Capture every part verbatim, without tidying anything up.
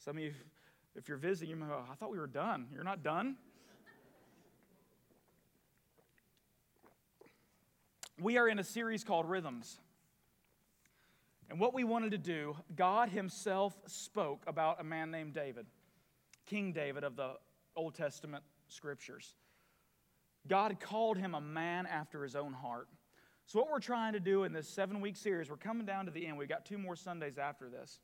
Some of you, if you're visiting, you might go, I thought we were done. You're not done? We are in a series called Rhythms. And what we wanted to do, God himself spoke about a man named David, King David of the Old Testament scriptures. God called him a man after his own heart. So what we're trying to do in this seven-week series, we're coming down to the end. We've got two more Sundays after this.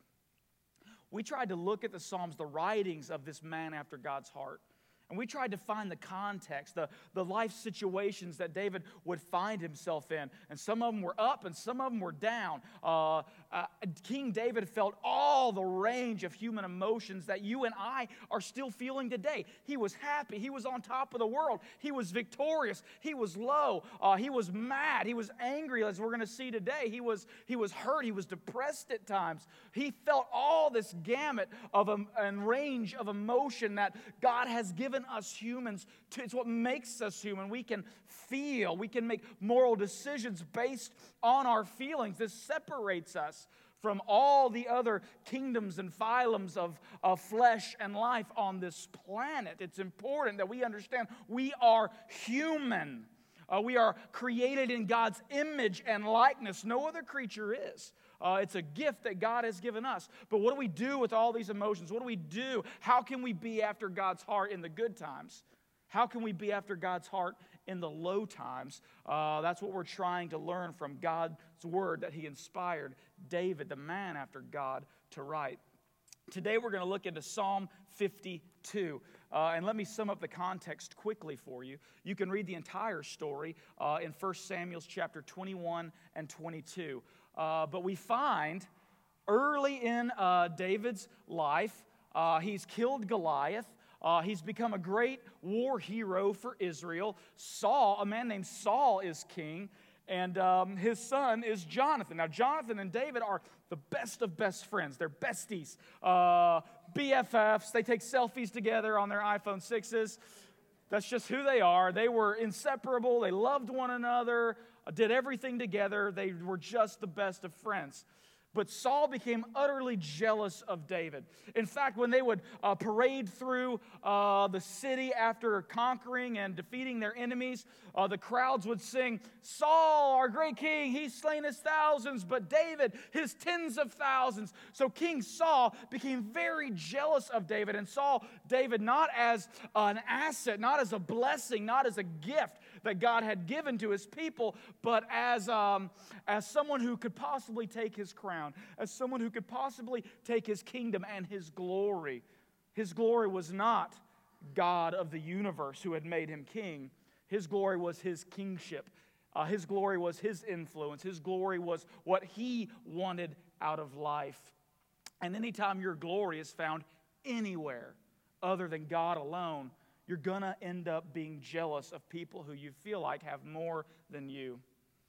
We tried to look at the Psalms, the writings of this man after God's heart. And we tried to find the context, the, the life situations that David would find himself in. And some of them were up and some of them were down. Uh, uh, King David felt all the range of human emotions that you and I are still feeling today. He was happy. He was on top of the world. He was victorious. He was low. Uh, he was mad. He was angry, as we're going to see today. He was, he was hurt. He was depressed at times. He felt all this gamut of a, and range of emotion that God has given us humans to. It's what makes us human. We can feel. We can make moral decisions based on our feelings. This separates us from all the other kingdoms and phylums of, of flesh and life on this planet. It's important that we understand we are human. Uh, we are created in God's image and likeness. No other creature is. Uh, it's a gift that God has given us. But what do we do with all these emotions? What do we do? How can we be after God's heart in the good times? How can we be after God's heart in the low times? Uh, that's what we're trying to learn from God's word that he inspired David, the man after God, to write. Today we're going to look into Psalm fifty-two. Uh, and let me sum up the context quickly for you. You can read the entire story uh, in First Samuel chapter twenty-one and twenty-two. Uh, but we find early in uh, David's life, uh, he's killed Goliath. Uh, he's become a great war hero for Israel. Saul, a man named Saul, is king. And um, his son is Jonathan. Now, Jonathan and David are the best of best friends. They're besties, uh, B F Fs. They take selfies together on their iPhone sixes. That's just who they are. They were inseparable. They loved one another, did everything together. They were just the best of friends. But Saul became utterly jealous of David. In fact, when they would uh, parade through uh, the city after conquering and defeating their enemies, uh, the crowds would sing, Saul, our great king, he's slain his thousands, but David, his tens of thousands. So King Saul became very jealous of David and saw David not as an asset, not as a blessing, not as a gift that God had given to his people, but as, um, as someone who could possibly take his crown, as someone who could possibly take his kingdom and his glory. His glory was not God of the universe who had made him king. His glory was his kingship. Uh, his glory was his influence. His glory was what he wanted out of life. And anytime your glory is found anywhere other than God alone, you're going to end up being jealous of people who you feel like have more than you.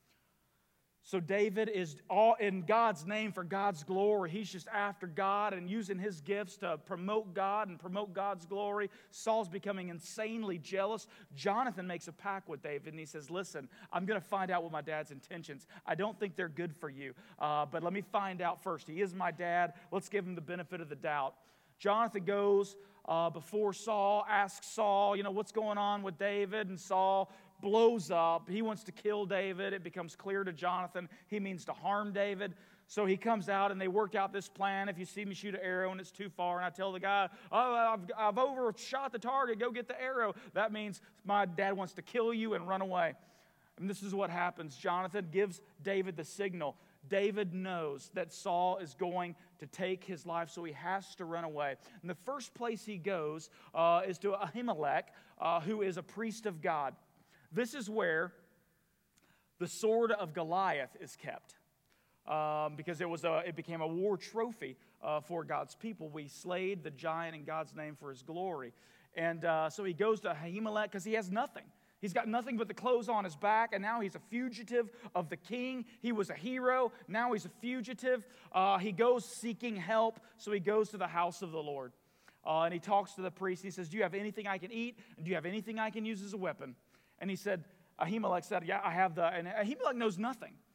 So David is all in God's name for God's glory. He's just after God and using his gifts to promote God and promote God's glory. Saul's becoming insanely jealous. Jonathan makes a pact with David and he says, listen, I'm going to find out what my dad's intentions. I don't think they're good for you, uh, but let me find out first. He is my dad. Let's give him the benefit of the doubt. Jonathan goes uh, before Saul, asks Saul, you know, what's going on with David? And Saul blows up. He wants to kill David. It becomes clear to Jonathan he means to harm David. So he comes out and they work out this plan. If you see me shoot an arrow and it's too far, and I tell the guy, oh, I've, I've overshot the target, go get the arrow. That means my dad wants to kill you and run away. And this is what happens. Jonathan gives David the signal. David knows that Saul is going to take his life, so he has to run away. And the first place he goes uh, is to Ahimelech, uh, who is a priest of God. This is where the sword of Goliath is kept, um, because it was a, it became a war trophy uh, for God's people. We slayed the giant in God's name for his glory. And uh, so he goes to Ahimelech because he has nothing. He's got nothing but the clothes on his back, and now he's a fugitive of the king. He was a hero. Now he's a fugitive. Uh, he goes seeking help, so he goes to the house of the Lord. Uh, and he talks to the priest. He says, do you have anything I can eat? And do you have anything I can use as a weapon? And he said, Ahimelech said, yeah, I have the, and Ahimelech knows nothing.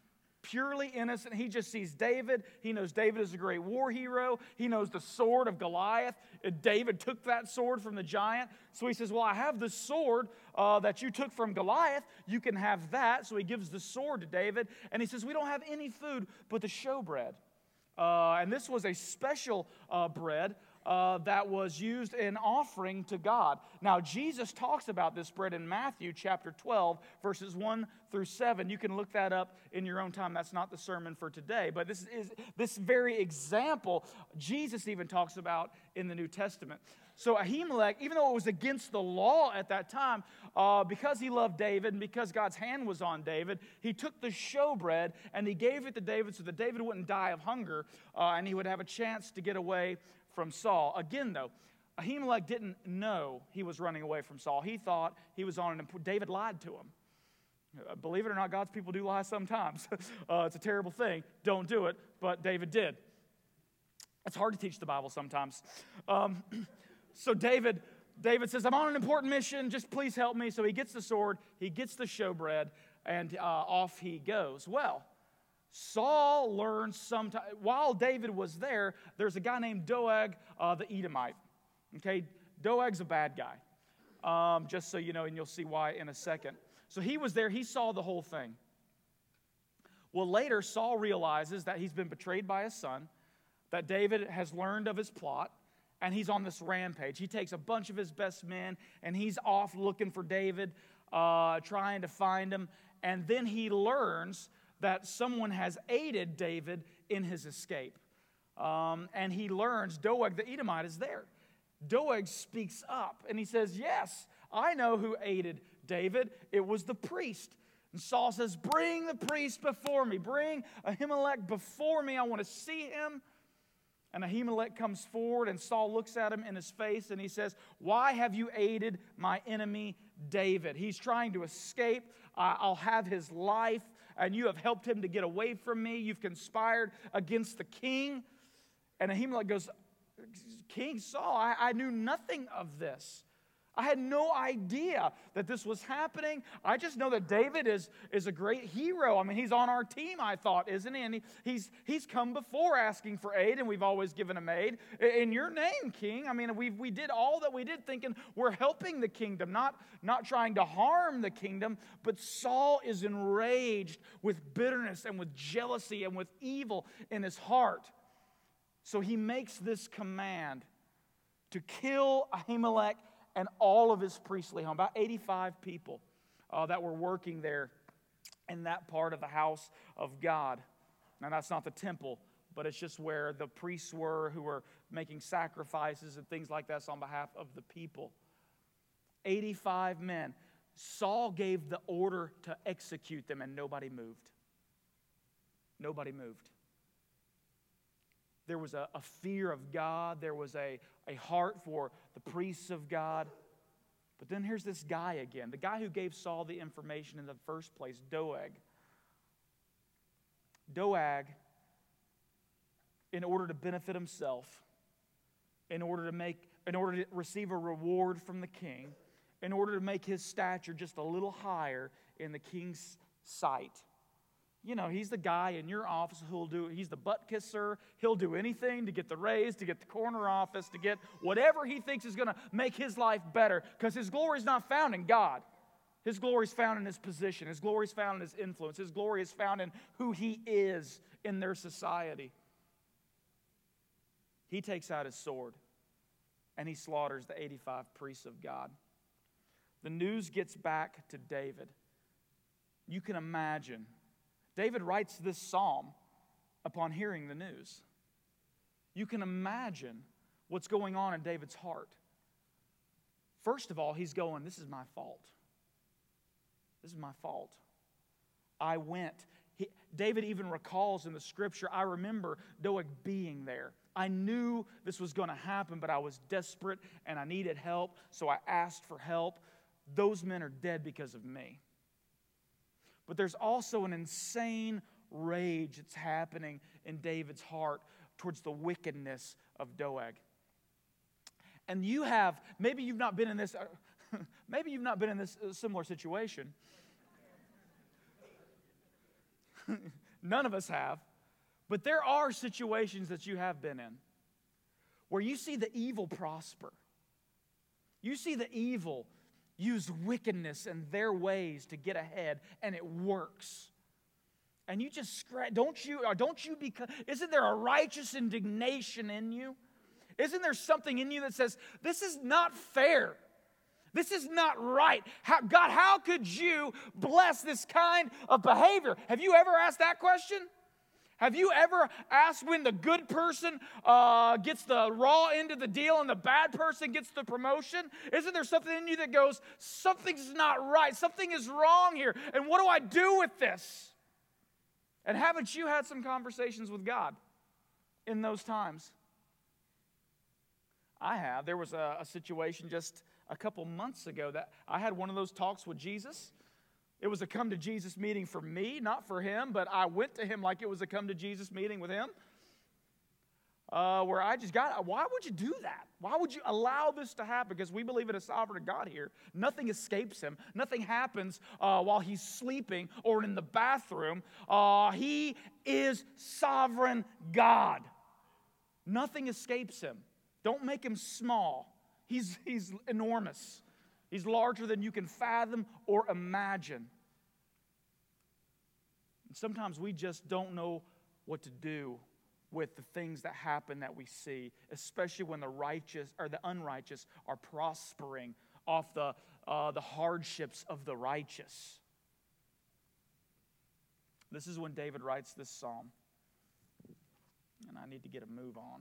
purely innocent. He just sees David. He knows David is a great war hero. He knows the sword of Goliath. David took that sword from the giant. So he says, well, I have the sword uh, that you took from Goliath. You can have that. So he gives the sword to David. And he says, we don't have any food but the showbread. Uh, and this was a special uh, bread uh, that was used in offering to God. Now, Jesus talks about this bread in Matthew chapter twelve, verses one through seven. You can look that up in your own time. That's not the sermon for today. But this is this very example Jesus even talks about in the New Testament. So Ahimelech, even though it was against the law at that time, uh, because he loved David and because God's hand was on David, he took the showbread and he gave it to David so that David wouldn't die of hunger uh, and he would have a chance to get away from Saul. Again, though, Ahimelech didn't know he was running away from Saul. He thought he was on an important... David lied to him. Uh, believe it or not, God's people do lie sometimes. uh, it's a terrible thing. Don't do it, but David did. It's hard to teach the Bible sometimes. Um, so David, David says, I'm on an important mission. Just please help me. So he gets the sword, he gets the showbread, and uh, off he goes. Well, Saul learned sometime, while David was there, there's a guy named Doeg uh, the Edomite. Okay, Doeg's a bad guy, um, just so you know, and you'll see why in a second. So he was there, he saw the whole thing. Well, later, Saul realizes that he's been betrayed by his son, that David has learned of his plot, and he's on this rampage. He takes a bunch of his best men, and he's off looking for David, uh, trying to find him, and then he learns that someone has aided David in his escape. Um, and he learns Doeg the Edomite is there. Doeg speaks up and he says, yes, I know who aided David. It was the priest. And Saul says, bring the priest before me. Bring Ahimelech before me. I want to see him. And Ahimelech comes forward and Saul looks at him in his face and he says, why have you aided my enemy David? He's trying to escape. Uh, I'll have his life. And you have helped him to get away from me. You've conspired against the king. And Ahimelech goes, King Saul, I, I knew nothing of this. I had no idea that this was happening. I just know that David is, is a great hero. I mean, he's on our team, I thought, isn't he? And he, he's, he's come before asking for aid, and we've always given him aid. In your name, King. I mean, we we did all that we did thinking we're helping the kingdom, not, not trying to harm the kingdom. But Saul is enraged with bitterness and with jealousy and with evil in his heart. So he makes this command to kill Ahimelech and all of his priestly home, about eighty-five people uh, that were working there in that part of the house of God. Now, that's not the temple, but it's just where the priests were who were making sacrifices and things like that on behalf of the people. eighty-five men. Saul gave the order to execute them, and nobody moved. Nobody moved. There was a, a fear of God. There was a, a heart for the priests of God. But then here's this guy again, the guy who gave Saul the information in the first place, Doeg. Doeg, in order to benefit himself, in order to make, in order to receive a reward from the king, in order to make his stature just a little higher in the king's sight. You know, he's the guy in your office who'll do, he's the butt kisser. He'll do anything to get the raise, to get the corner office, to get whatever he thinks is going to make his life better. Because his glory is not found in God. His glory is found in his position. His glory is found in his influence. His glory is found in who he is in their society. He takes out his sword and he slaughters the eighty-five priests of God. The news gets back to David. You can imagine. David writes this psalm upon hearing the news. You can imagine what's going on in David's heart. First of all, he's going, this is my fault. This is my fault. I went. He, David even recalls in the scripture, I remember Doeg being there. I knew this was going to happen, but I was desperate and I needed help, so I asked for help. Those men are dead because of me. But there's also an insane rage that's happening in David's heart towards the wickedness of Doeg. And you have, maybe you've not been in this, maybe you've not been in this similar situation. None of us have. But there are situations that you have been in where you see the evil prosper. You see the evil use wickedness and their ways to get ahead, and it works. And you just scratch, don't you, or don't you become, isn't there a righteous indignation in you? Isn't there something in you that says, this is not fair? This is not right. How, God, how could you bless this kind of behavior? Have you ever asked that question? Have you ever asked when the good person uh, gets the raw end of the deal and the bad person gets the promotion? Isn't there something in you that goes, something's not right, something is wrong here, and what do I do with this? And haven't you had some conversations with God in those times? I have. There was a, a situation just a couple months ago that I had one of those talks with Jesus. It was a come to Jesus meeting for me, not for him, but I went to him like it was a come to Jesus meeting with him. Uh, where I just got, why would you do that? Why would you allow this to happen? Because we believe in a sovereign God here. Nothing escapes him. Nothing happens uh, while he's sleeping or in the bathroom. Uh, he is sovereign God. Nothing escapes him. Don't make him small. He's, he's enormous. He's larger than you can fathom or imagine. And sometimes we just don't know what to do with the things that happen that we see, especially when the righteous or the unrighteous are prospering off the, uh, the hardships of the righteous. This is when David writes this psalm. And I need to get a move on.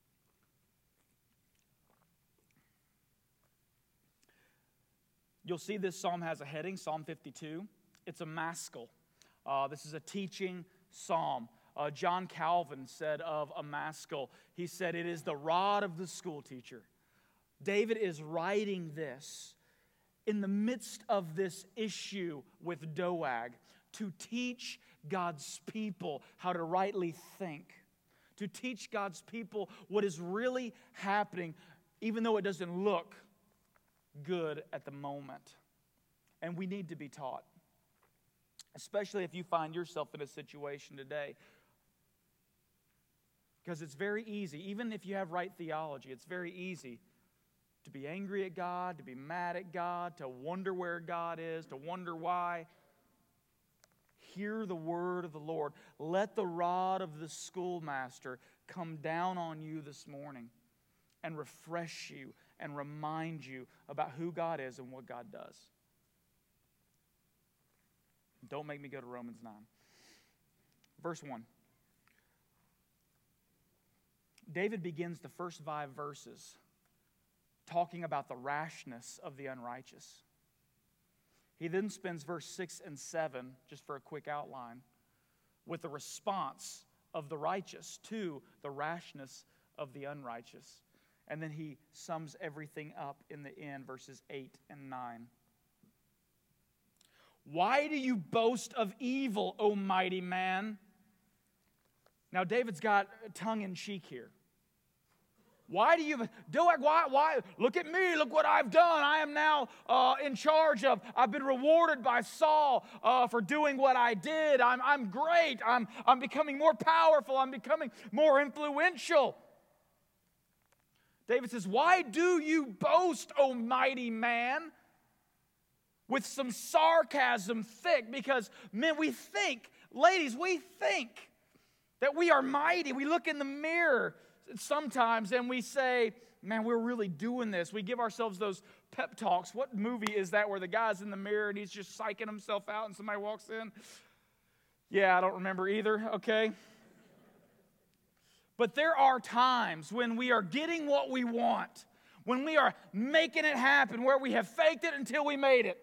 You'll see this psalm has a heading, Psalm fifty-two. It's a maskil. Uh, this is a teaching psalm. Uh, John Calvin said of a maskil, he said, it is the rod of the school teacher. David is writing this in the midst of this issue with Doeg to teach God's people how to rightly think, to teach God's people what is really happening, even though it doesn't look good at the moment. And we need to be taught, especially if you find yourself in a situation today. Because it's very easy, even if you have right theology, it's very easy to be angry at God, to be mad at God, to wonder where God is, to wonder why. Hear the word of the Lord. Let the rod of the schoolmaster come down on you this morning and refresh you and remind you about who God is and what God does. Don't make me go to Romans nine. Verse one. David begins the first five verses talking about the rashness of the unrighteous. He then spends verse six and seven, just for a quick outline, with the response of the righteous to the rashness of the unrighteous. And then he sums everything up in the end, verses eight and nine. Why do you boast of evil, O mighty man? Now, David's got tongue in cheek here. Why do you, Doeg, why, why, look at me, look what I've done. I am now uh, in charge of, I've been rewarded by Saul uh, for doing what I did. I'm, I'm great. I'm, I'm becoming more powerful. I'm becoming more influential. David says, why do you boast, O mighty man? With some sarcasm thick, because men, we think, ladies, we think that we are mighty. We look in the mirror sometimes and we say, man, we're really doing this. We give ourselves those pep talks. What movie is that where the guy's in the mirror and he's just psyching himself out and somebody walks in? Yeah, I don't remember either, okay? But there are times when we are getting what we want, when we are making it happen, where we have faked it until we made it.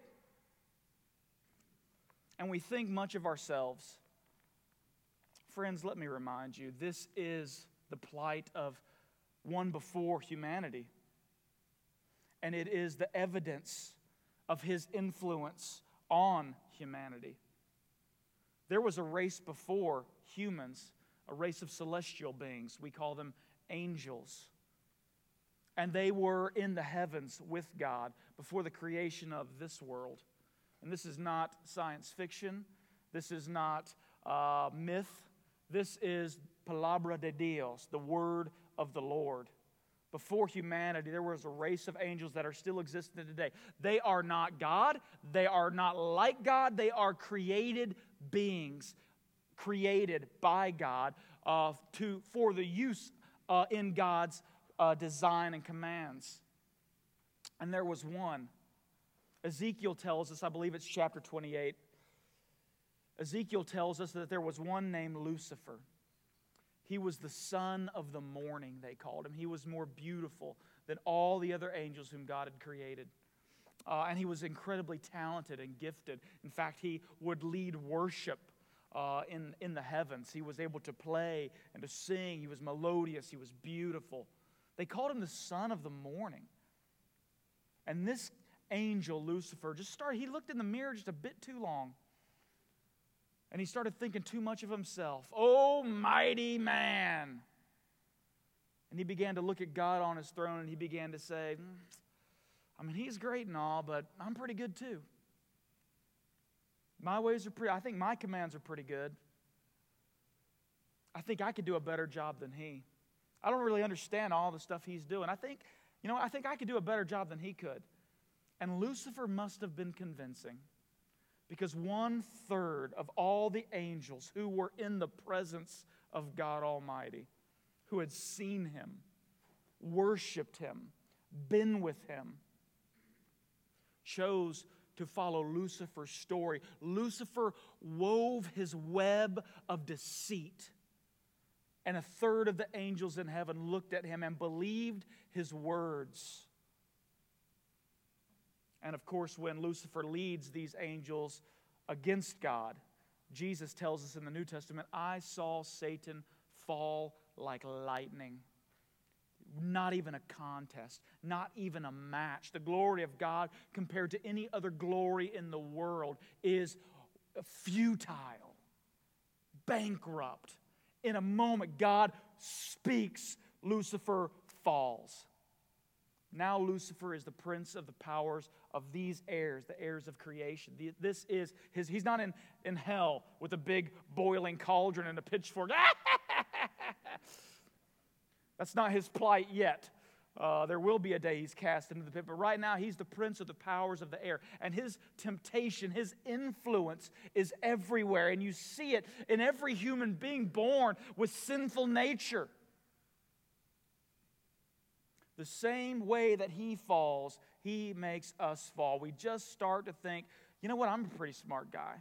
And we think much of ourselves. Friends, let me remind you, this is the plight of one before humanity. And it is the evidence of his influence on humanity. There was a race before humans, a race of celestial beings. We call them angels. And they were in the heavens with God before the creation of this world. And this is not science fiction. This is not uh, myth. This is palabra de Dios, the word of the Lord. Before humanity, there was a race of angels that are still existing today. They are not God. They are not like God. They are created beings, created by God uh, to for the use uh, in God's uh, design and commands. And there was one. Ezekiel tells us, I believe it's chapter twenty-eight. Ezekiel tells us that there was one named Lucifer. He was the son of the morning, they called him. He was more beautiful than all the other angels whom God had created. Uh, and he was incredibly talented and gifted. In fact, he would lead worship uh, in, in the heavens. He was able to play and to sing. He was melodious. He was beautiful. They called him the son of the morning. And this angel, Lucifer, just started, he looked in the mirror just a bit too long. And he started thinking too much of himself. Oh, mighty man. And he began to look at God on his throne and he began to say, mm, I mean, he's great and all, but I'm pretty good too. My ways are pretty, I think my commands are pretty good. I think I could do a better job than he. I don't really understand all the stuff he's doing. I think, you know, I think I could do a better job than he could. And Lucifer must have been convincing. Because one-third of all the angels who were in the presence of God Almighty, who had seen Him, worshiped Him, been with Him, chose to follow Lucifer's story. Lucifer wove his web of deceit. And a third of the angels in heaven looked at him and believed his words. And of course, when Lucifer leads these angels against God, Jesus tells us in the New Testament, I saw Satan fall like lightning. Not even a contest, not even a match. The glory of God compared to any other glory in the world is futile, bankrupt. In a moment, God speaks, Lucifer falls. Now Lucifer is the prince of the powers of these heirs, the heirs of creation. This is his, he's not in, in hell with a big boiling cauldron and a pitchfork. That's not his plight yet. Uh, there will be a day he's cast into the pit. But right now, he's the prince of the powers of the air. And his temptation, his influence is everywhere. And you see it in every human being born with sinful nature. The same way that he falls, he makes us fall. We just start to think, you know what, I'm a pretty smart guy.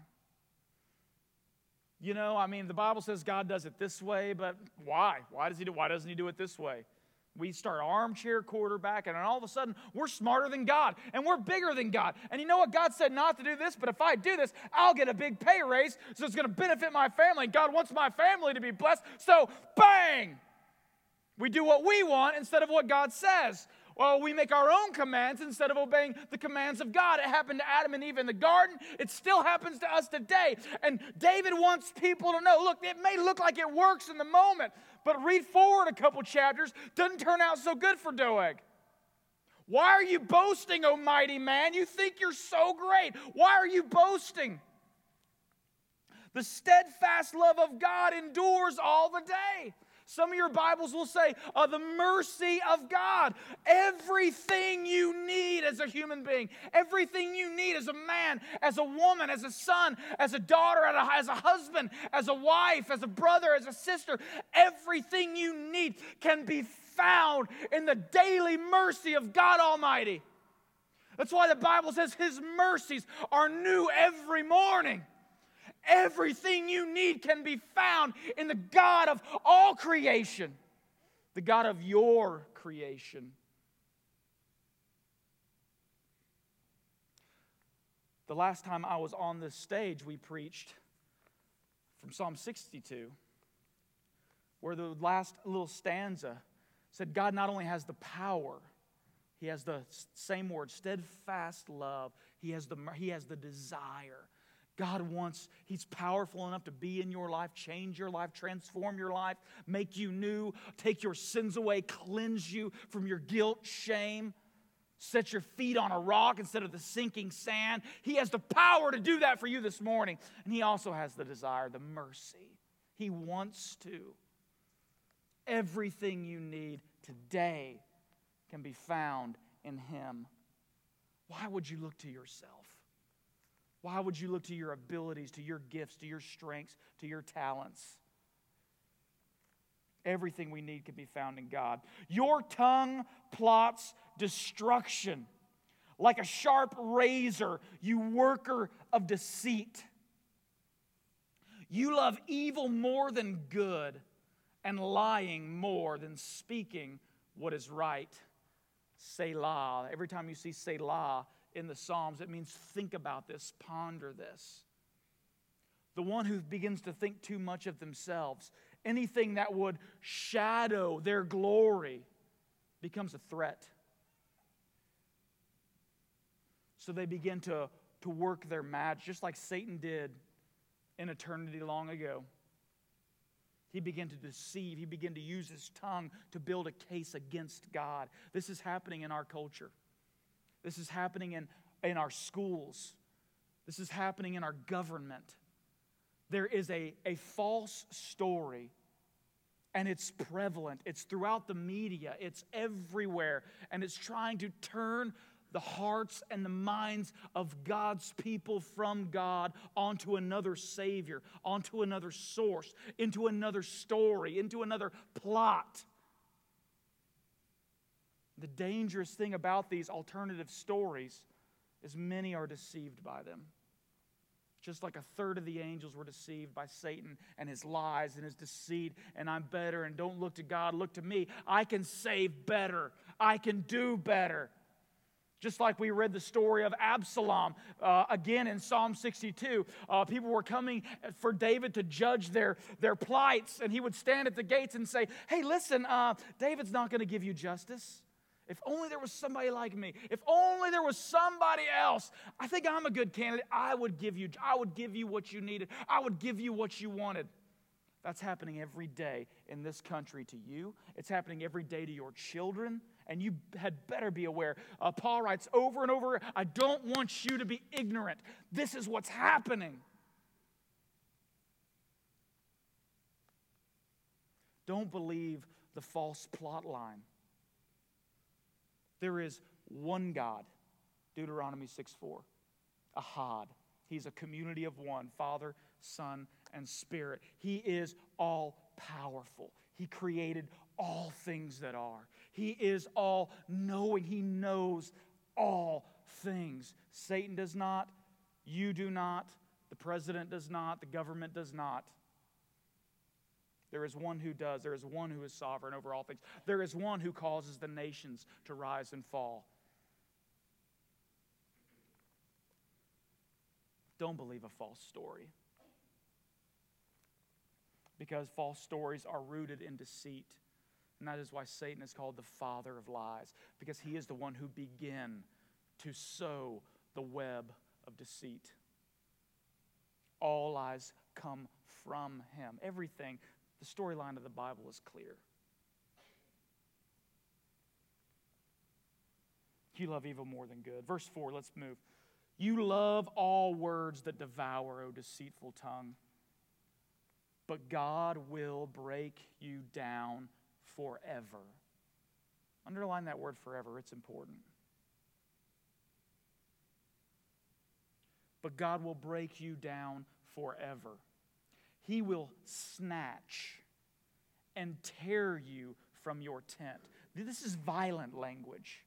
You know, I mean, the Bible says God does it this way, but why? Why does he do, why doesn't he do it this way? We start armchair quarterback, and all of a sudden, we're smarter than God, and we're bigger than God. And you know what? God said not to do this, but if I do this, I'll get a big pay raise, so it's going to benefit my family. God wants my family to be blessed, so bang! We do what we want instead of what God says. Well, we make our own commands instead of obeying the commands of God. It happened to Adam and Eve in the garden. It still happens to us today. And David wants people to know, look, it may look like it works in the moment, but read forward a couple chapters, doesn't turn out so good for Doeg. Why are you boasting, O mighty man? You think you're so great. Why are you boasting? The steadfast love of God endures all the day. Some of your Bibles will say, uh, the mercy of God. Everything you need as a human being, everything you need as a man, as a woman, as a son, as a daughter, as a husband, as a wife, as a brother, as a sister, everything you need can be found in the daily mercy of God Almighty. That's why the Bible says His mercies are new every morning. Everything you need can be found in the God of all creation, the God of your creation. The last time I was on this stage, we preached from Psalm sixty-two, where the last little stanza said God not only has the power, He has the same word, steadfast love. He has the, he has the desire. God wants, He's powerful enough to be in your life, change your life, transform your life, make you new, take your sins away, cleanse you from your guilt, shame. Set your feet on a rock instead of the sinking sand. He has the power to do that for you this morning. And He also has the desire, the mercy. He wants to. Everything you need today can be found in Him. Why would you look to yourself? Why would you look to your abilities, to your gifts, to your strengths, to your talents? Everything we need can be found in God. Your tongue plots destruction. Like a sharp razor, you worker of deceit. You love evil more than good, and lying more than speaking what is right. Selah. Every time you see Selah in the Psalms, it means think about this, ponder this. The one who begins to think too much of themselves, anything that would shadow their glory, becomes a threat. So they begin to, to work their magic, just like Satan did in eternity long ago. He began to deceive. He began to use his tongue to build a case against God. This is happening in our culture. This is happening in, in our schools. This is happening in our government. There is a, a false story, and it's prevalent. It's throughout the media. It's everywhere. And it's trying to turn the hearts and the minds of God's people from God onto another Savior, onto another source, into another story, into another plot. The dangerous thing about these alternative stories is many are deceived by them. Just like a third of the angels were deceived by Satan and his lies and his deceit, and I'm better, and don't look to God, look to me. I can save better. I can do better. Just like we read the story of Absalom, uh, again in Psalm sixty-two, uh, people were coming for David to judge their, their plights, and he would stand at the gates and say, hey, listen, uh, David's not going to give you justice. If only there was somebody like me. If only there was somebody else. I think I'm a good candidate. I would give you, I would give you what you needed. I would give you what you wanted. That's happening every day in this country to you. It's happening every day to your children. And you had better be aware. Uh, Paul writes over and over, I don't want you to be ignorant. This is what's happening. Don't believe the false plot line. There is one God, Deuteronomy six four, Ahad. He's a community of one, Father, Son, and Spirit. He is all-powerful. He created all things that are. He is all-knowing. He knows all things. Satan does not. You do not. The president does not. The government does not. There is one who does. There is one who is sovereign over all things. There is one who causes the nations to rise and fall. Don't believe a false story. Because false stories are rooted in deceit. And that is why Satan is called the father of lies. Because he is the one who began to sow the web of deceit. All lies come from him. Everything, the storyline of the Bible is clear. You love evil more than good. Verse four, let's move. You love all words that devour, O deceitful tongue. But God will break you down forever. Underline that word forever. It's important. But God will break you down forever. He will snatch and tear you from your tent. This is violent language.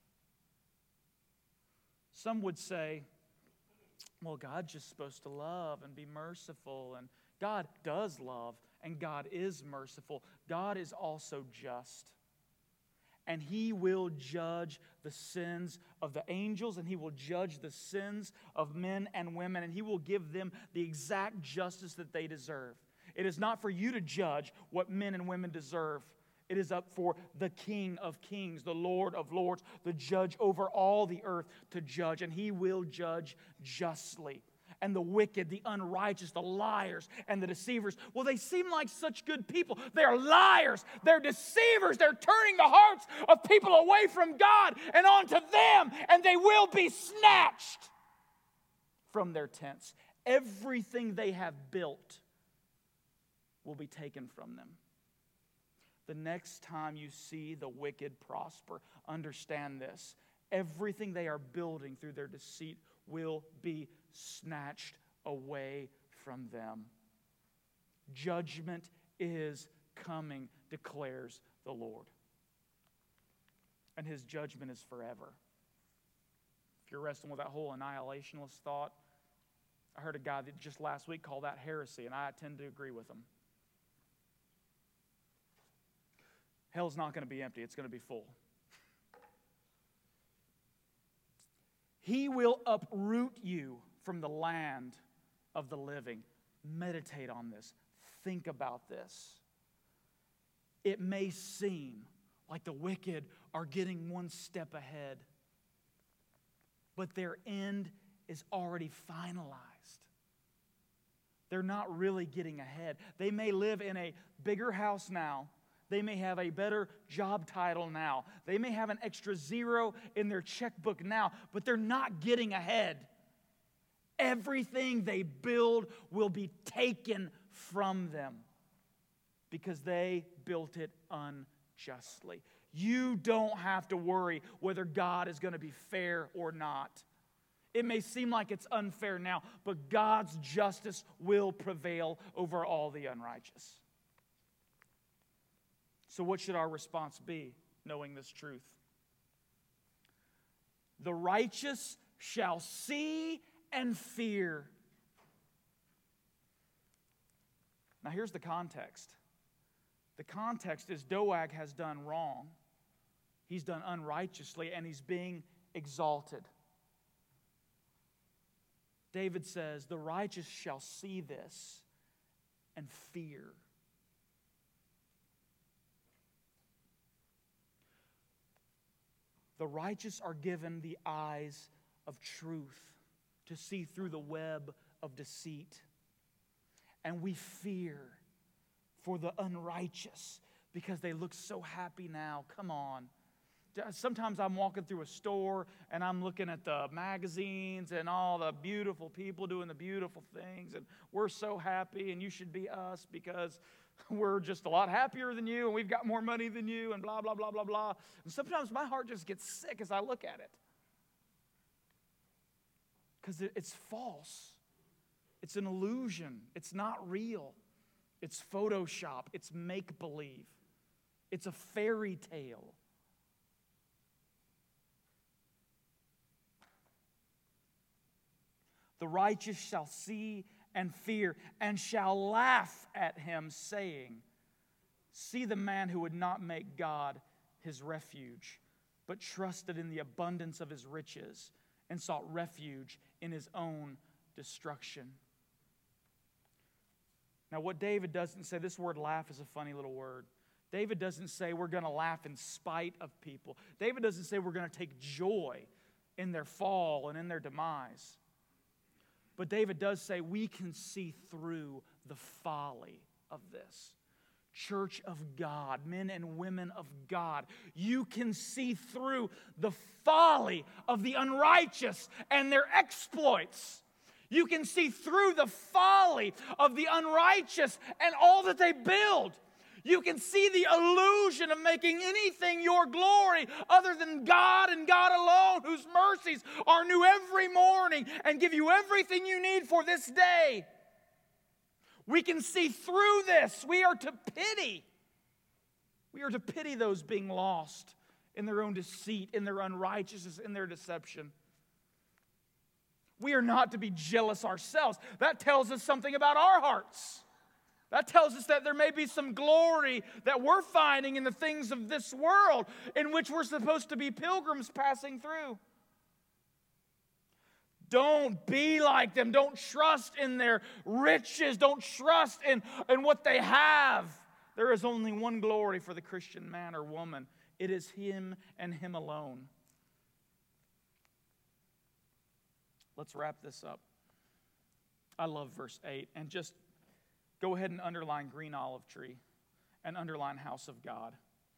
Some would say, well, God's just supposed to love and be merciful, and God does love, and God is merciful. God is also just. And He will judge the sins of the angels, and He will judge the sins of men and women, and He will give them the exact justice that they deserve. It is not for you to judge what men and women deserve. It is up for the King of Kings, the Lord of Lords, the judge over all the earth to judge, and He will judge justly. and the wicked, the unrighteous, the liars, and the deceivers. Well, they seem like such good people. They're liars. They're deceivers. They're turning the hearts of people away from God and onto them, and they will be snatched from their tents. Everything they have built will be taken from them. The next time you see the wicked prosper, understand this. Everything they are building through their deceit will be snatched away from them. Judgment is coming, declares the Lord. And His judgment is forever. If you're wrestling with that whole annihilationist thought, I heard a guy that just last week called that heresy, and I tend to agree with him. Hell's not going to be empty. It's going to be full. He will uproot you from the land of the living. Meditate on this. Think about this. It may seem like the wicked are getting one step ahead, but their end is already finalized. They're not really getting ahead. They may live in a bigger house now. They may have a better job title now. They may have an extra zero in their checkbook now, but they're not getting ahead. Everything they build will be taken from them because they built it unjustly. You don't have to worry whether God is going to be fair or not. It may seem like it's unfair now, but God's justice will prevail over all the unrighteous. So what should our response be, knowing this truth? The righteous shall see and fear. Now here's the context. The context is Doeg has done wrong. He's done unrighteously, and he's being exalted. David says, the righteous shall see this and fear. The righteous are given the eyes of truth to see through the web of deceit. And we fear for the unrighteous because they look so happy now. Come on. Sometimes I'm walking through a store and I'm looking at the magazines and all the beautiful people doing the beautiful things. And we're so happy, and you should be us because we're just a lot happier than you and we've got more money than you and blah, blah, blah, blah, blah. And sometimes my heart just gets sick as I look at it. Because it's false. It's an illusion. It's not real. It's Photoshop. It's make-believe. It's a fairy tale. The righteous shall see and fear, and shall laugh at him, saying, see the man who would not make God his refuge, but trusted in the abundance of his riches, and sought refuge in his own destruction. Now, what David doesn't say, this word laugh is a funny little word. David doesn't say we're going to laugh in spite of people. David doesn't say we're going to take joy in their fall and in their demise. But David does say we can see through the folly of this. Church of God, men and women of God, you can see through the folly of the unrighteous and their exploits. You can see through the folly of the unrighteous and all that they build. You can see the illusion of making anything your glory other than God and God alone, whose mercies are new every morning and give you everything you need for this day. We can see through this. We are to pity. We are to pity those being lost in their own deceit, in their unrighteousness, in their deception. We are not to be jealous ourselves. That tells us something about our hearts. That tells us that there may be some glory that we're finding in the things of this world in which we're supposed to be pilgrims passing through. Don't be like them. Don't trust in their riches. Don't trust in, in what they have. There is only one glory for the Christian man or woman. It is Him and Him alone. Let's wrap this up. I love verse eight. And just go ahead and underline green olive tree and underline house of God.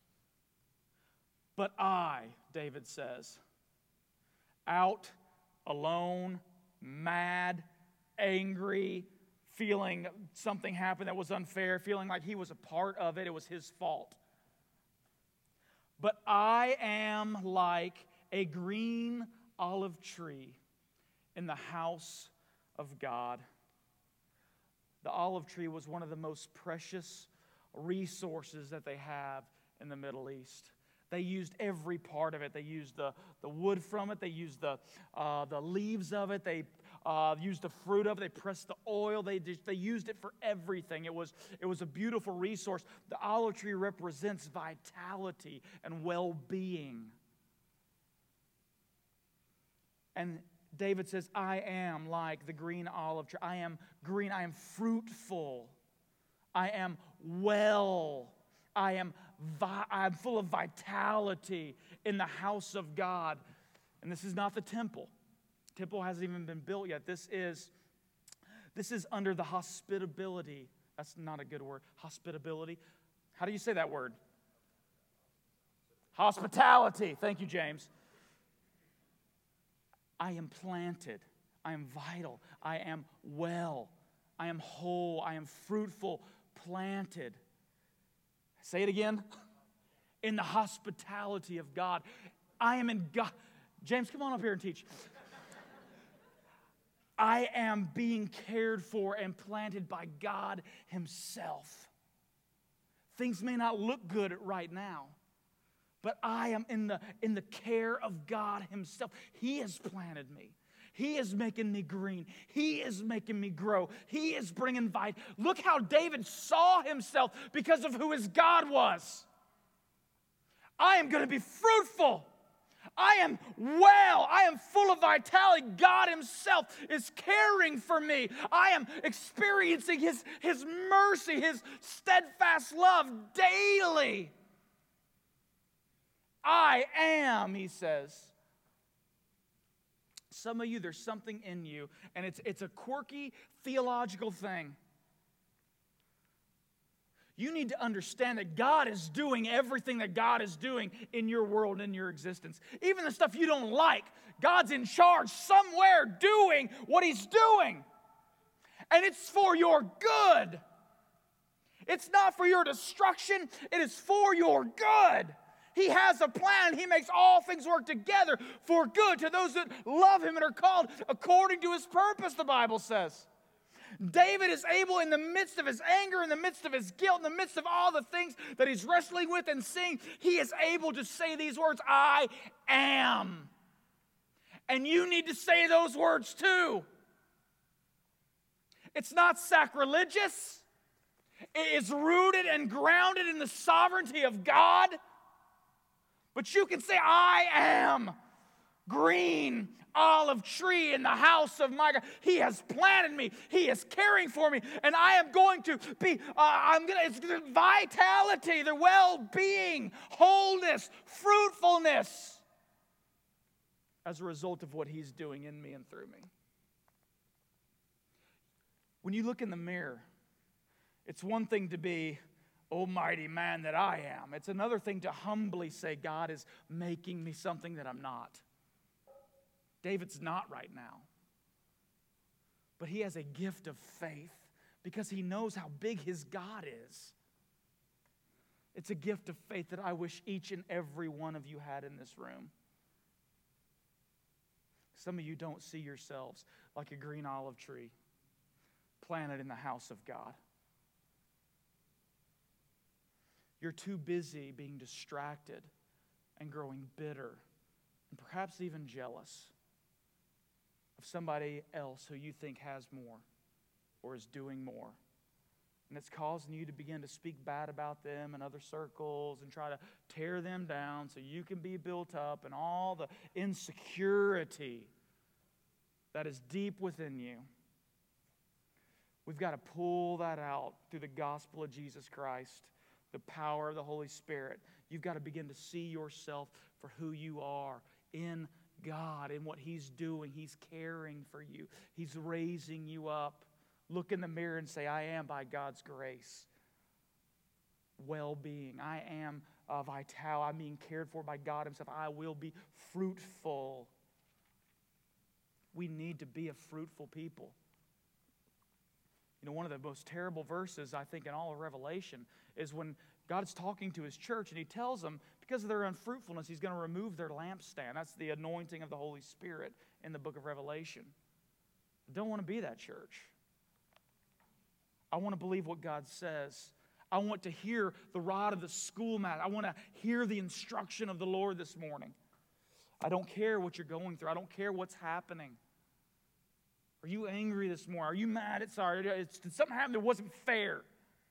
But I, David says, out, alone, mad, angry, feeling something happened that was unfair, feeling like he was a part of it, it was his fault. But I am like a green olive tree in the house of God. The olive tree was one of the most precious resources that they have in the Middle East. They used every part of it. They used the, the wood from it. They used the, uh, the leaves of it. They uh, used the fruit of it. They pressed the oil. They, just, they used it for everything. It was, it was a beautiful resource. The olive tree represents vitality and well-being. And David says, I am like the green olive tree. I am green. I am fruitful. I am well. I am vi- I'm full of vitality in the house of God. And this is not the temple. The temple hasn't even been built yet. This is, this is under the hospitability. That's not a good word. Hospitability. How do you say that word? Hospitality. Thank you, James. I am planted. I am vital. I am well. I am whole. I am fruitful, planted. Say it again. In the hospitality of God. I am in God. James, come on up here and teach. I am being cared for and planted by God Himself. Things may not look good right now, but I am in the, in the care of God Himself. He has planted me. He is making me green. He is making me grow. He is bringing life. Look how David saw himself because of who his God was. I am going to be fruitful. I am well. I am full of vitality. God Himself is caring for me. I am experiencing His, His mercy, His steadfast love daily. I am, he says. Some of you, there's something in you, and it's, it's a quirky theological thing. You need to understand that God is doing everything that God is doing in your world, in your existence. Even the stuff you don't like, God's in charge somewhere doing what He's doing. And it's for your good. It's not for your destruction. It is for your good. He has a plan. He makes all things work together for good to those that love Him and are called according to His purpose, the Bible says. David is able, in the midst of his anger, in the midst of his guilt, in the midst of all the things that he's wrestling with and seeing, he is able to say these words, I am. And you need to say those words too. It's not sacrilegious. It is rooted and grounded in the sovereignty of God. But you can say, I am green olive tree in the house of my God. He has planted me. He is caring for me. And I am going to be, uh, I'm going to, it's the vitality, the well-being, wholeness, fruitfulness as a result of what He's doing in me and through me. When you look in the mirror, it's one thing to be, almighty man that I am. It's another thing to humbly say, God is making me something that I'm not. David's not right now. But he has a gift of faith because he knows how big his God is. It's a gift of faith that I wish each and every one of you had in this room. Some of you don't see yourselves like a green olive tree planted in the house of God. You're too busy being distracted and growing bitter and perhaps even jealous of somebody else who you think has more or is doing more. And it's causing you to begin to speak bad about them in other circles and try to tear them down so you can be built up, and all the insecurity that is deep within you. We've got to pull that out through the gospel of Jesus Christ, the power of the Holy Spirit. You've got to begin to see yourself for who you are in God and what He's doing. He's caring for you. He's raising you up. Look in the mirror and say, I am by God's grace. Well-being. I am uh, vital. I'm being cared for by God Himself. I will be fruitful. We need to be a fruitful people. You know, one of the most terrible verses, I think, in all of Revelation is when God's talking to His church and He tells them, because of their unfruitfulness, He's going to remove their lampstand. That's the anointing of the Holy Spirit in the book of Revelation. I don't want to be that church. I want to believe what God says. I want to hear the rod of the schoolmaster. I want to hear the instruction of the Lord this morning. I don't care what you're going through. I don't care what's happening. Are you angry this morning? Are you mad at sorry? It's, did something happen that wasn't fair?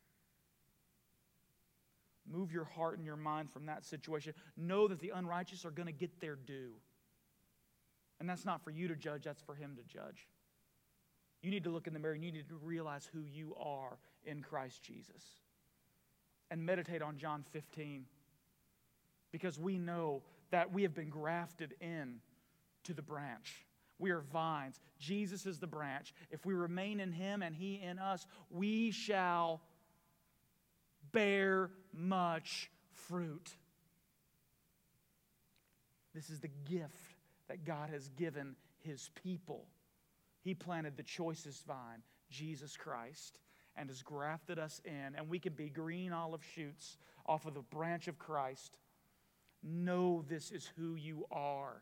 Move your heart and your mind from that situation. Know that the unrighteous are going to get their due. And that's not for you to judge, that's for Him to judge. You need to look in the mirror and you need to realize who you are in Christ Jesus. And meditate on John fifteen. Because we know that we have been grafted in to the branch. We are vines. Jesus is the branch. If we remain in Him and He in us, we shall bear much fruit. This is the gift that God has given His people. He planted the choicest vine, Jesus Christ, and has grafted us in, and we can be green olive shoots off of the branch of Christ. Know this is who you are,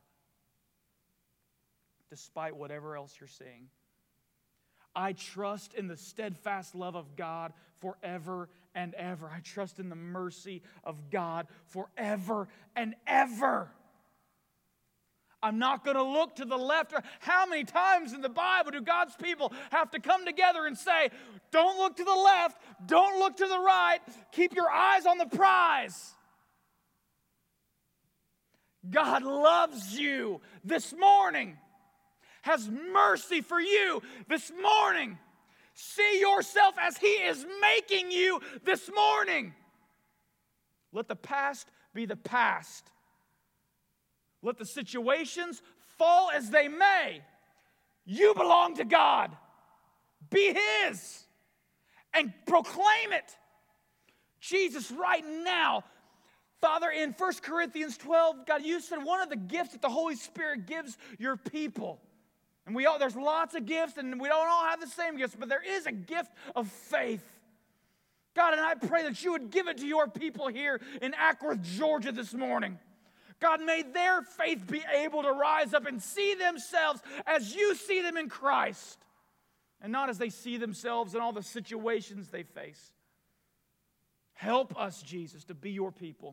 despite whatever else you're seeing. I trust in the steadfast love of God forever and ever. I trust in the mercy of God forever and ever. I'm not going to look to the left. How many times in the Bible do God's people have to come together and say, don't look to the left, don't look to the right, keep your eyes on the prize? God loves you this morning, has mercy for you this morning. See yourself as He is making you this morning. Let the past be the past. Let the situations fall as they may. You belong to God. Be His. And proclaim it. Jesus, right now, Father, in First Corinthians twelve, God, you said one of the gifts that the Holy Spirit gives your people. And we all, there's lots of gifts, and we don't all have the same gifts, but there is a gift of faith. God, and I pray that you would give it to your people here in Ackworth, Georgia this morning. God, may their faith be able to rise up and see themselves as you see them in Christ, and not as they see themselves in all the situations they face. Help us, Jesus, to be your people.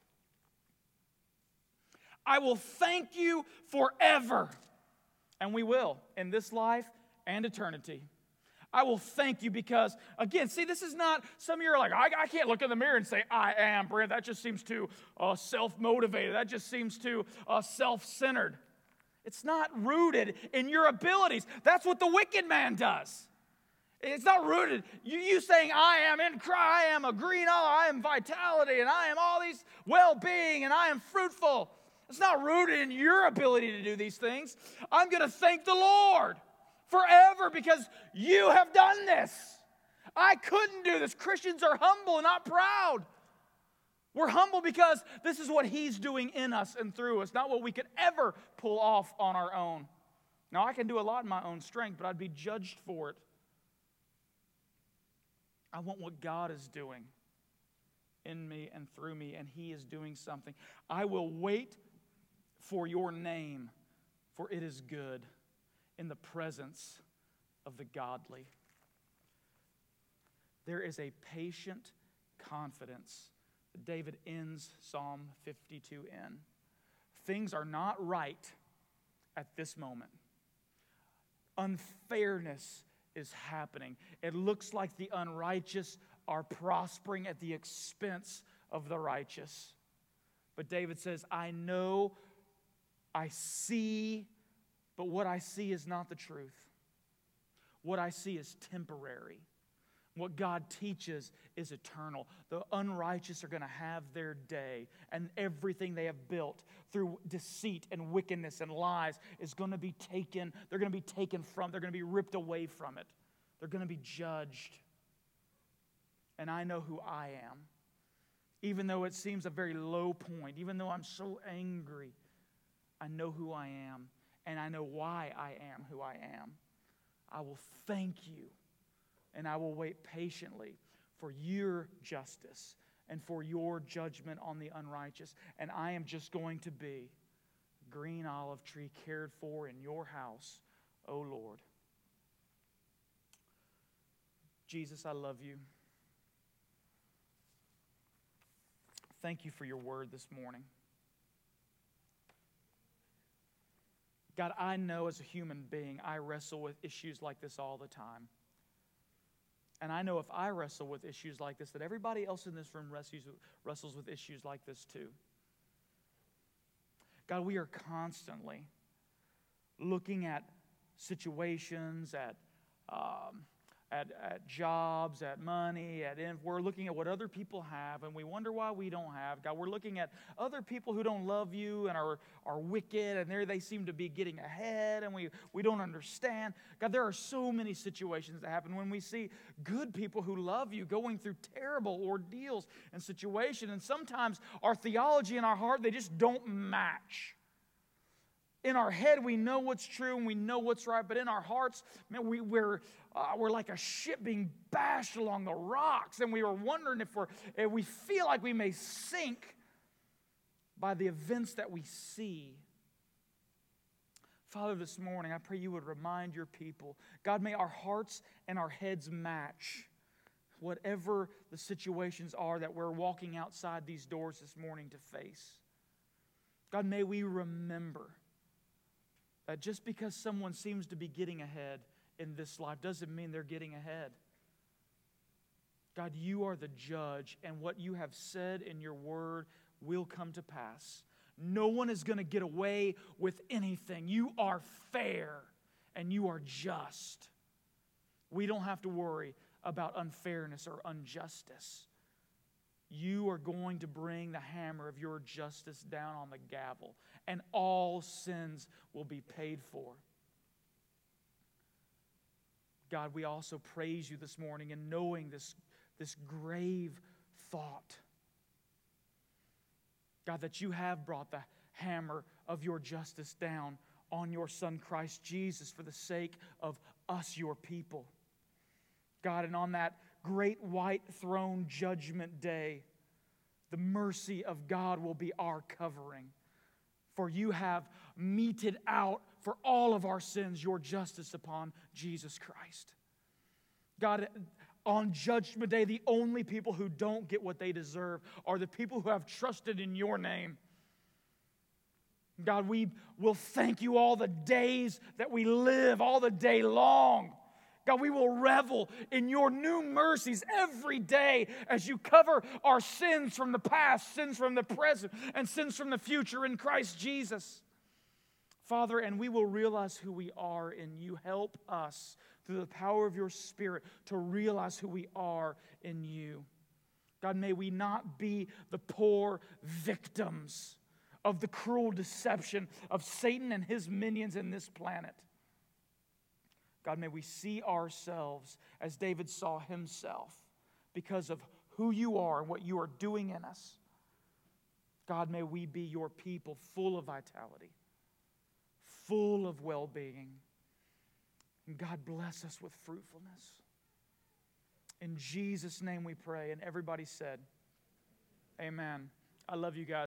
I will thank you forever, and we will, in this life and eternity. I will thank you because, again, see, this is not, some of you are like, I, I can't look in the mirror and say, I am, Brent. That just seems too uh, self-motivated. That just seems too uh, self-centered. It's not rooted in your abilities. That's what the wicked man does. It's not rooted. You, you saying, I am in Christ, I am a green olive, I am vitality, and I am all these well-being, and I am fruitful. It's not rooted in your ability to do these things. I'm going to thank the Lord forever because you have done this. I couldn't do this. Christians are humble and not proud. We're humble because this is what He's doing in us and through us, not what we could ever pull off on our own. Now, I can do a lot in my own strength, but I'd be judged for it. I want what God is doing in me and through me, and He is doing something. I will wait for your name, for it is good in the presence of the godly. There is a patient confidence that David ends Psalm fifty-two in. Things are not right at this moment. Unfairness is happening. It looks like the unrighteous are prospering at the expense of the righteous. But David says, I know, I see, but what I see is not the truth. What I see is temporary. What God teaches is eternal. The unrighteous are going to have their day, and everything they have built through deceit and wickedness and lies is going to be taken, they're going to be taken from, they're going to be ripped away from it They're going to be judged. And I know who I am. Even though it seems a very low point, even though I'm so angry, I know who I am, and I know why I am who I am. I will thank you, and I will wait patiently for your justice and for your judgment on the unrighteous. And I am just going to be a green olive tree cared for in your house, O Lord. Jesus, I love you. Thank you for your word this morning. God, I know as a human being, I wrestle with issues like this all the time. And I know if I wrestle with issues like this, that everybody else in this room wrestles, wrestles with issues like this too. God, we are constantly looking at situations, at um, At, at jobs, at money, at in, we're looking at what other people have, and we wonder why we don't have. God, we're looking at other people who don't love you and are, are wicked, and there they seem to be getting ahead, and we, we don't understand. God, there are so many situations that happen when we see good people who love you going through terrible ordeals and situations, and sometimes our theology and our heart, they just don't match. In our head, we know what's true and we know what's right, but in our hearts, man, we, we're, uh, we're like a ship being bashed along the rocks, and we are wondering if, we're, if we feel like we may sink by the events that we see. Father, this morning, I pray you would remind your people, God, may our hearts and our heads match whatever the situations are that we're walking outside these doors this morning to face. God, may we remember that just because someone seems to be getting ahead in this life doesn't mean they're getting ahead. God, you are the judge, and what you have said in your word will come to pass. No one is going to get away with anything. You are fair, and you are just. We don't have to worry about unfairness or injustice. You are going to bring the hammer of your justice down on the gavel, and all sins will be paid for. God, we also praise you this morning in knowing this, this grave thought. God, that you have brought the hammer of your justice down on your Son Christ Jesus for the sake of us, your people. God, and on that great white throne judgment day, the mercy of God will be our covering. For you have meted out for all of our sins your justice upon Jesus Christ. God, on Judgment Day, the only people who don't get what they deserve are the people who have trusted in your name. God, we will thank you all the days that we live, all the day long. God, we will revel in your new mercies every day as you cover our sins from the past, sins from the present, and sins from the future in Christ Jesus. Father, and we will realize who we are in you. Help us through the power of your Spirit to realize who we are in you. God, may we not be the poor victims of the cruel deception of Satan and his minions in this planet. God, may we see ourselves as David saw himself because of who you are and what you are doing in us. God, may we be your people full of vitality, full of well-being. And God, bless us with fruitfulness. In Jesus' name we pray. And everybody said, amen. I love you guys.